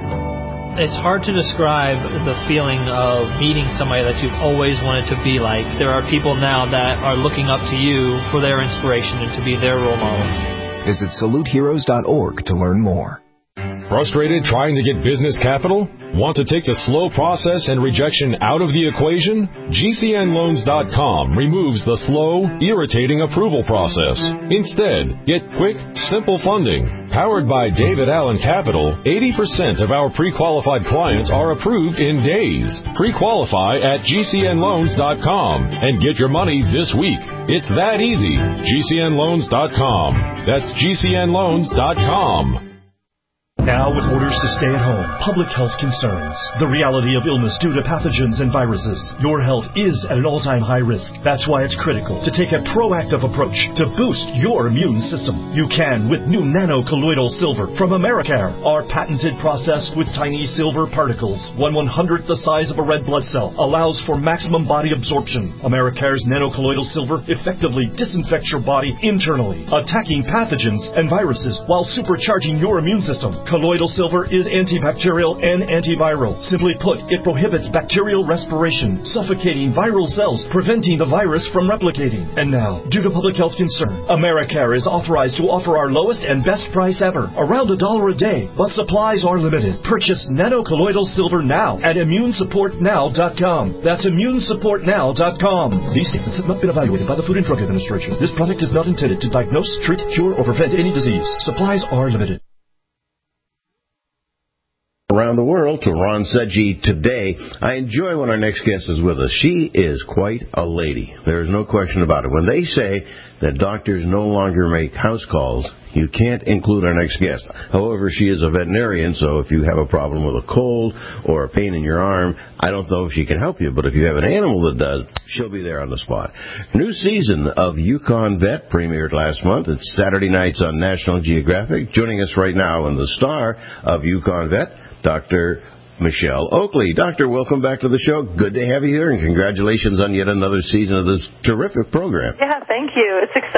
It's hard to describe the feeling of meeting somebody that you've always wanted to be like. There are people now that are looking up to you for their inspiration and to be their role model. Visit salute heroes dot org to learn more. Frustrated trying to get business capital? Want to take the slow process and rejection out of the equation? G C N loans dot com removes the slow, irritating approval process. Instead, get quick, simple funding. Powered by David Allen Capital, eighty percent of our pre-qualified clients are approved in days. Pre-qualify at G C N loans dot com and get your money this week. It's that easy. G C N loans dot com. That's G C N loans dot com. Now, with orders to stay at home, public health concerns, the reality of illness due to pathogens and viruses, your health is at an all-time high risk. That's why it's critical to take a proactive approach to boost your immune system. You can with new nano-colloidal silver from Americare, our patented process with tiny silver particles, one one-hundredth the size of a red blood cell, allows for maximum body absorption. Americare's nano-colloidal silver effectively disinfects your body internally, attacking pathogens and viruses while supercharging your immune system. Colloidal silver is antibacterial and antiviral. Simply put, it prohibits bacterial respiration, suffocating viral cells, preventing the virus from replicating. And now, due to public health concern, Americare is authorized to offer our lowest and best price ever, around a dollar a day, but supplies are limited. Purchase nano-colloidal silver now at immune support now dot com. That's immune support now dot com. These statements have not been evaluated by the Food and Drug Administration. This product is not intended to diagnose, treat, cure, or prevent any disease. Supplies are limited. Around the world to Ron Seggi today. I enjoy when our next guest is with us. She is quite a lady. There is no question about it. When they say that doctors no longer make house calls, you can't include our next guest. However, she is a veterinarian, so if you have a problem with a cold or a pain in your arm, I don't know if she can help you, but if you have an animal that does, she'll be there on the spot. New season of Yukon Vet premiered last month. It's Saturday nights on National Geographic. Joining us right now and the star of Yukon Vet, Doctor Michelle Oakley. Doctor, welcome back to the show. Good to have you here, and congratulations on yet another season of this terrific program. Yeah, thank you. It's exciting to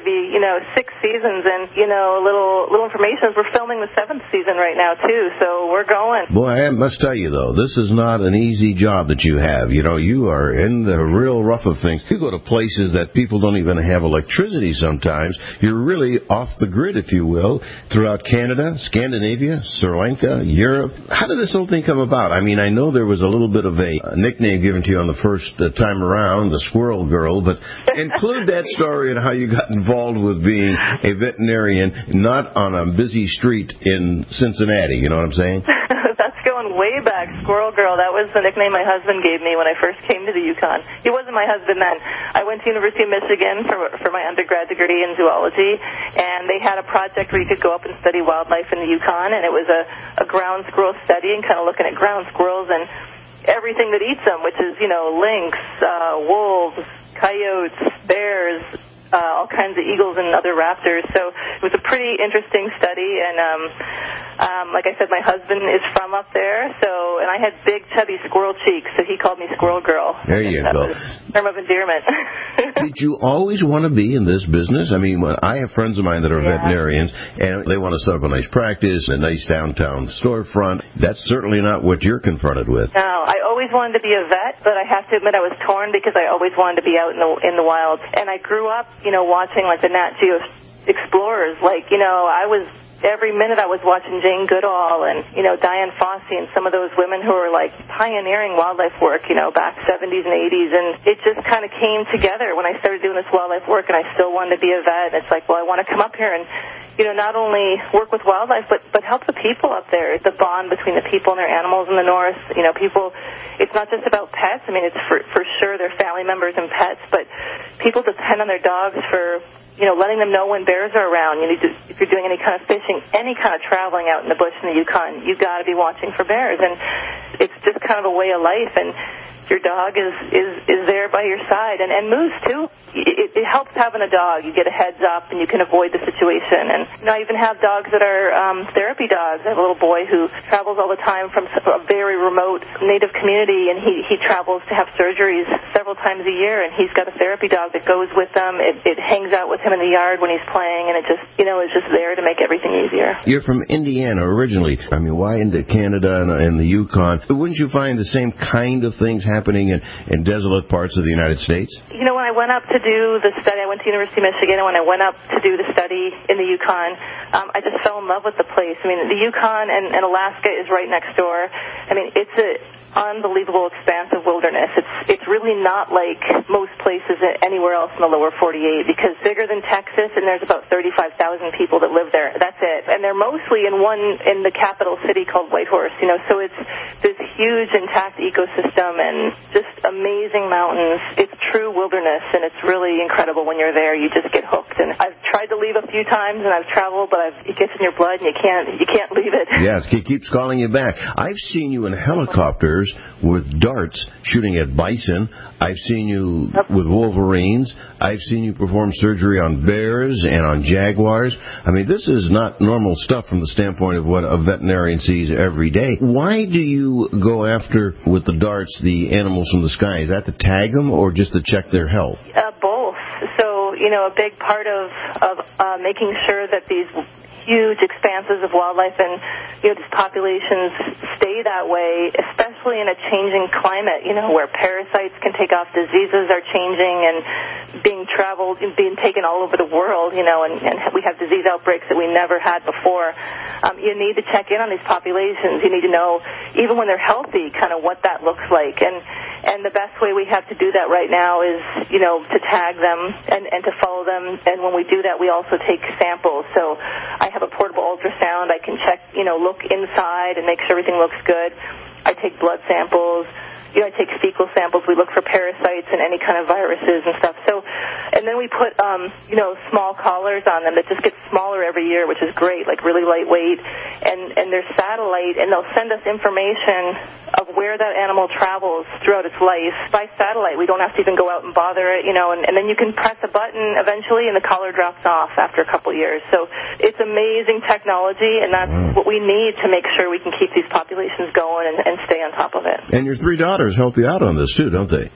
to be, you know, six seasons, and, you know, a little, little information is we're filming the seventh season right now, too, so we're going. Boy, I must tell you, though, this is not an easy job that you have. You know, you are in the real rough of things. You go to places that people don't even have electricity sometimes. You're really off the grid, if you will, throughout Canada, Scandinavia, Sri Lanka, Europe. How did this whole thing come about? I mean, I know there was a little bit of a, a nickname given to you on the first uh, time around, the Squirrel Girl, but include that story and how you got involved with being a veterinarian, not on a busy street in Cincinnati. You know what I'm saying? That's going way back, Squirrel Girl. That was the nickname my husband gave me when I first came to the Yukon. He wasn't my husband then. I went to University of Michigan for, for my undergrad degree in zoology, and they had a project where you could go up and study wildlife in the Yukon, and it was a, a ground squirrel study and kind of looking at ground squirrels and everything that eats them, which is, you know, lynx, uh, wolves, coyotes, bears, uh, all kinds of eagles and other raptors. So it was a pretty interesting study, and um, um, like I said, my husband is from up there, so, and I had big, chubby squirrel cheeks, so he called me Squirrel Girl. There you that go. Was a term of endearment. Did you always want to be in this business? I mean, I have friends of mine that are Yeah. veterinarians, and they want to set up a nice practice, a nice downtown storefront. That's certainly not what you're confronted with. No, I always wanted to be a vet, but I have to admit I was torn because I always wanted to be out in the in the wild. And I grew up, you know, watching like the Nat Geo Explorers. Like, you know, I was every minute I was watching Jane Goodall and, you know, Diane Fossey and some of those women who were like pioneering wildlife work, you know, back seventies and eighties. And it just kind of came together when I started doing this wildlife work, and I still wanted to be a vet. It's like, well, I want to come up here and, you know, not only work with wildlife, but, but help the people up there. The bond between the people and their animals in the north. You know, people, it's not just about pets. I mean, it's for, for sure their family members and pets, but people depend on their dogs for, you know, letting them know when bears are around. You need to, if you're doing any kind of fishing, any kind of traveling out in the bush in the Yukon, you got to be watching for bears. And it's just kind of a way of life. And your dog is, is, is there by your side. And, and moose, too. It, it helps having a dog. You get a heads up and you can avoid the situation. And, you know, I even have dogs that are um, therapy dogs. I have a little boy who travels all the time from a very remote native community, and he, he travels to have surgeries several times a year, and he's got a therapy dog that goes with them. It, it hangs out with him in the yard when he's playing, and it just, you know, is just there to make everything easier. You're from Indiana originally. I mean, why into Canada and, and the Yukon? Wouldn't you find the same kind of things happening in, in desolate parts of the United States? You know, when I went up to do the study, I went to University of Michigan, and when I went up to do the study in the Yukon, um, I just fell in love with the place. I mean, the Yukon and, and Alaska is right next door. I mean, it's a unbelievable expanse of wilderness. It's it's really not like most places anywhere else in the lower forty-eight, because bigger than Texas, and there's about thirty-five thousand people that live there. That's it. And they're mostly in one, in the capital city called Whitehorse, you know, so it's this huge intact ecosystem and just amazing mountains. It's true wilderness, and it's really incredible when you're there. You just get hooked. And I've tried to leave a few times, and I've traveled, but I've, it gets in your blood, and you can't, you can't leave it. Yes, it keeps calling you back. I've seen you in helicopters with darts shooting at bison. I've seen you with wolverines. I've seen you perform surgery on bears and on jaguars. I mean, this is not normal stuff from the standpoint of what a veterinarian sees every day. Why do you go after, with the darts, the animals from the sky? Is that to tag them or just to check their health? Uh, both. So, you know, a big part of, of uh, making sure that these huge expanses of wildlife and, you know, these populations stay that way, especially in a changing climate, you know, where parasites can take off, diseases are changing and being traveled, being taken all over the world, you know, and, and we have disease outbreaks that we never had before. Um, you need to check in on these populations. You need to know, even when they're healthy, kind of what that looks like. And, and the best way we have to do that right now is, you know, to tag them and, and to follow them. And when we do that, we also take samples. So I have a portable ultrasound. I can check, you know, look inside and make sure everything looks good. I take blood samples. You know, I take fecal samples. We look for parasites and any kind of viruses and stuff. So, and then we put, um, you know, small collars on them that just get smaller every year, which is great, like really lightweight. And, and they're satellite, and they'll send us information of where that animal travels throughout its life by satellite. We don't have to even go out and bother it, you know, and, and then you can press a button eventually and the collar drops off after a couple years. So it's amazing technology, and that's mm. what we need to make sure we can keep these populations going and, and stay on top of it. And your three daughters help you out on this too, don't they? Yeah,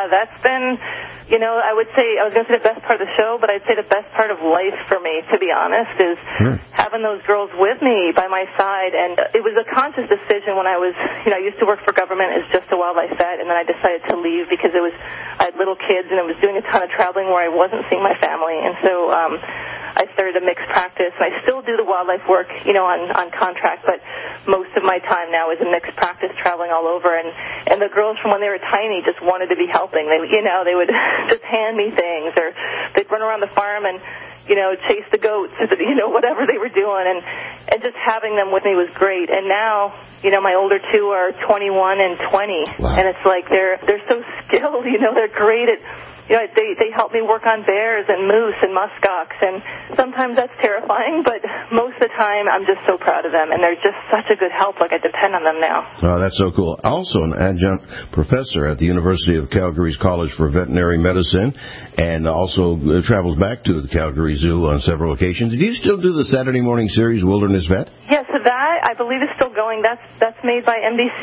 Yeah, that's been, you know, I would say, I was going to say the best part of the show, but I'd say the best part of life for me, to be honest, is sure. having those girls with me by my side. And it was a conscious decision when I was, you know, I used to work for government as just a wildlife vet, and then I decided to leave because it was, I had little kids and I was doing a ton of traveling where I wasn't seeing my family. And so um, I started a mixed practice, and I still do the wildlife work, you know, on, on contract, but most of my time now is a mixed practice traveling all over. And, and the girls from when they were tiny just wanted to be helping. They, you know, they would just hand me things, or they'd run around the farm and, you know, chase the goats, you know, whatever they were doing. And, and just having them with me was great. And now, you know, my older two are twenty-one and twenty. Wow. And it's like they're, they're so skilled, you know, they're great at, you know, they, they help me work on bears and moose and muskox, and sometimes that's terrifying, but most of the time I'm just so proud of them, and they're just such a good help, like I depend on them now. Oh, that's so cool. Also an adjunct professor at the University of Calgary's College for Veterinary Medicine, and also travels back to the Calgary Zoo on several occasions. Do you still do the Saturday morning series, Wilderness Vet? Yes, so that, I believe, is still going. That's that's made by N B C,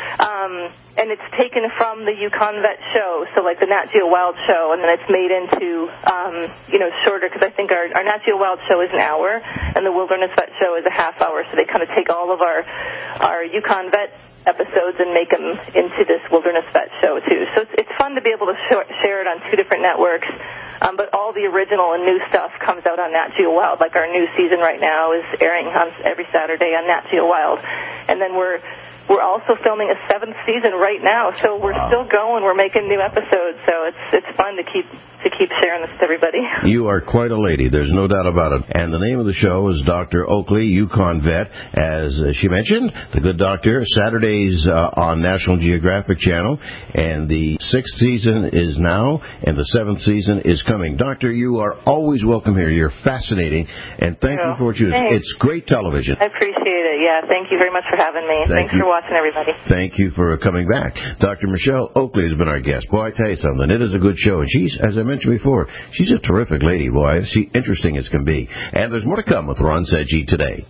um, and it's taken from the Yukon Vet show, so like the Nat Geo Wild show, and then it's made into, um, you know, shorter, because I think our, our Nat Geo Wild show is an hour, and the Wilderness Vet show is a half hour, so they kind of take all of our, our Yukon Vet episodes and make them into this Wilderness Vet show, too. So it's, it's fun to be able to sh- share it on two different networks, um, but all the original and new stuff comes out on Nat Geo Wild. Like our new season right now is airing on every Saturday on Nat Geo Wild. And then we're We're also filming a seventh season right now, so we're wow. still going. We're making new episodes, so it's it's fun to keep to keep sharing this with everybody. You are quite a lady. There's no doubt about it. And the name of the show is Doctor Oakley, Yukon Vet, as she mentioned, The Good Doctor, Saturdays uh, on National Geographic Channel, and the sixth season is now, and the seventh season is coming. Doctor, you are always welcome here. You're fascinating, and thank you, you for what you do. It's great television. I appreciate it. Yeah, thank you very much for having me. Thank Thanks you. for watching, everybody. Thank you for coming back. Doctor Michelle Oakley has been our guest. Boy, I tell you something, it is a good show. And she's, as I mentioned before, she's a terrific lady, boy. She's interesting as can be. And there's more to come with Ron Sedgey today.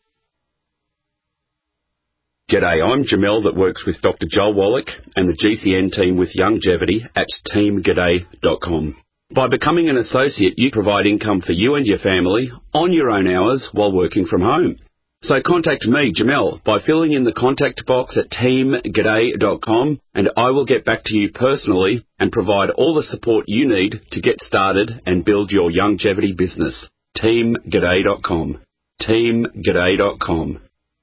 G'day, I'm Jamel that works with Doctor Joel Wallach and the G C N team with Longevity at team g'day dot com. By becoming an associate, you provide income for you and your family on your own hours while working from home. So contact me, Jamel, by filling in the contact box at team g'day dot com, and I will get back to you personally and provide all the support you need to get started and build your longevity business. team g'day dot com. team g'day dot com.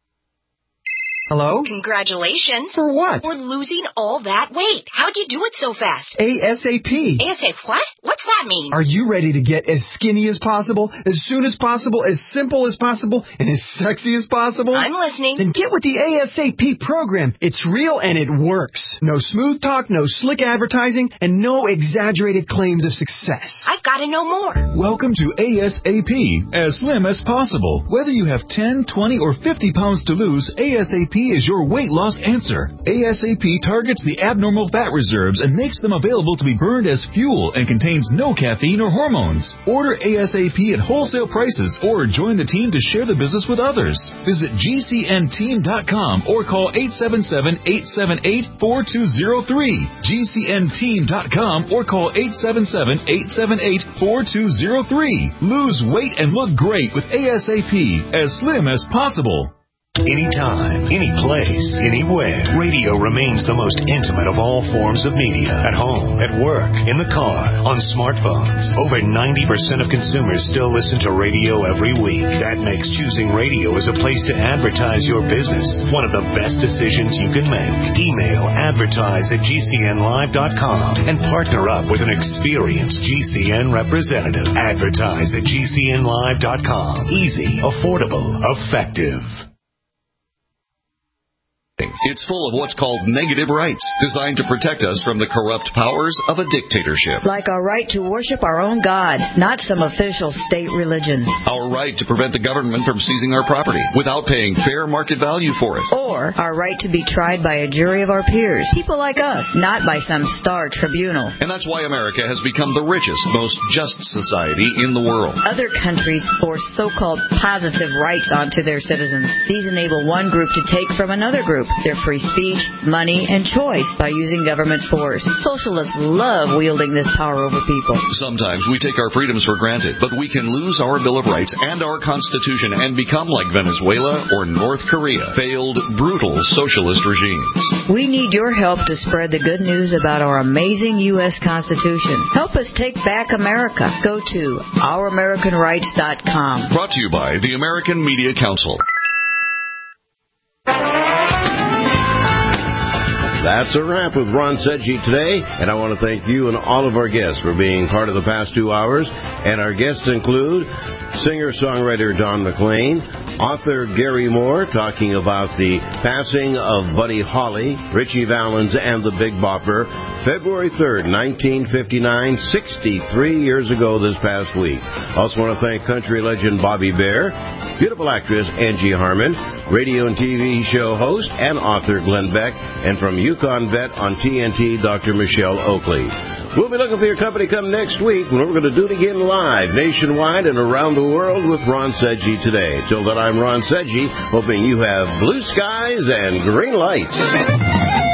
Hello? Congratulations. For what? For losing all that weight. How'd you do it so fast? ASAP. ASAP what? What's that mean? Are you ready to get as skinny as possible, as soon as possible, as simple as possible, and as sexy as possible? I'm listening. Then get with the ASAP program. It's real and it works. No smooth talk, no slick advertising, and no exaggerated claims of success. I've got to know more. Welcome to ASAP, as slim as possible. Whether you have ten, twenty, or fifty pounds to lose, ASAP is your weight loss answer. ASAP targets the abnormal fat reserves and makes them available to be burned as fuel and contains no caffeine or hormones. Order ASAP at wholesale prices or join the team to share the business with others. Visit G C N team dot com or call eight seven seven, eight seven eight, four two zero three. G C N team dot com or call eight seven seven, eight seven eight, four two zero three. Lose weight and look great with ASAP, as slim as possible. Anytime, any place, anywhere, radio remains the most intimate of all forms of media. At home, at work, in the car, on smartphones. Over ninety percent of consumers still listen to radio every week. That makes choosing radio as a place to advertise your business one of the best decisions you can make. Email advertise at G C N live dot com and partner up with an experienced G C N representative. Advertise at G C N live dot com. Easy, affordable, effective. It's full of what's called negative rights, designed to protect us from the corrupt powers of a dictatorship. Like our right to worship our own God, not some official state religion. Our right to prevent the government from seizing our property without paying fair market value for it. Or our right to be tried by a jury of our peers, people like us, not by some star tribunal. And that's why America has become the richest, most just society in the world. Other countries force so-called positive rights onto their citizens. These enable one group to take from another group. their free speech, money, and choice by using government force. Socialists love wielding this power over people. Sometimes we take our freedoms for granted, but we can lose our Bill of Rights and our Constitution and become like Venezuela or North Korea, failed, brutal socialist regimes. We need your help to spread the good news about our amazing U S Constitution. Help us take back America. Go to our american rights dot com. Brought to you by the American Media Council. That's a wrap with Ron Sedgy today, and I want to thank you and all of our guests for being part of the past two hours. And our guests include singer-songwriter Don McLean, author Gary Moore, talking about the passing of Buddy Holly, Ritchie Valens, and the Big Bopper, February third, nineteen fifty-nine, sixty-three years ago this past week. Also want to thank country legend Bobby Bare, beautiful actress Angie Harmon, radio and T V show host and author Glenn Beck, and from Yukon Vet on T N T, Doctor Michelle Oakley. We'll be looking for your company come next week when we're going to do it again live, nationwide and around the world with Ron Sedgy today. Till then, I'm Ron Sedgy, hoping you have blue skies and green lights.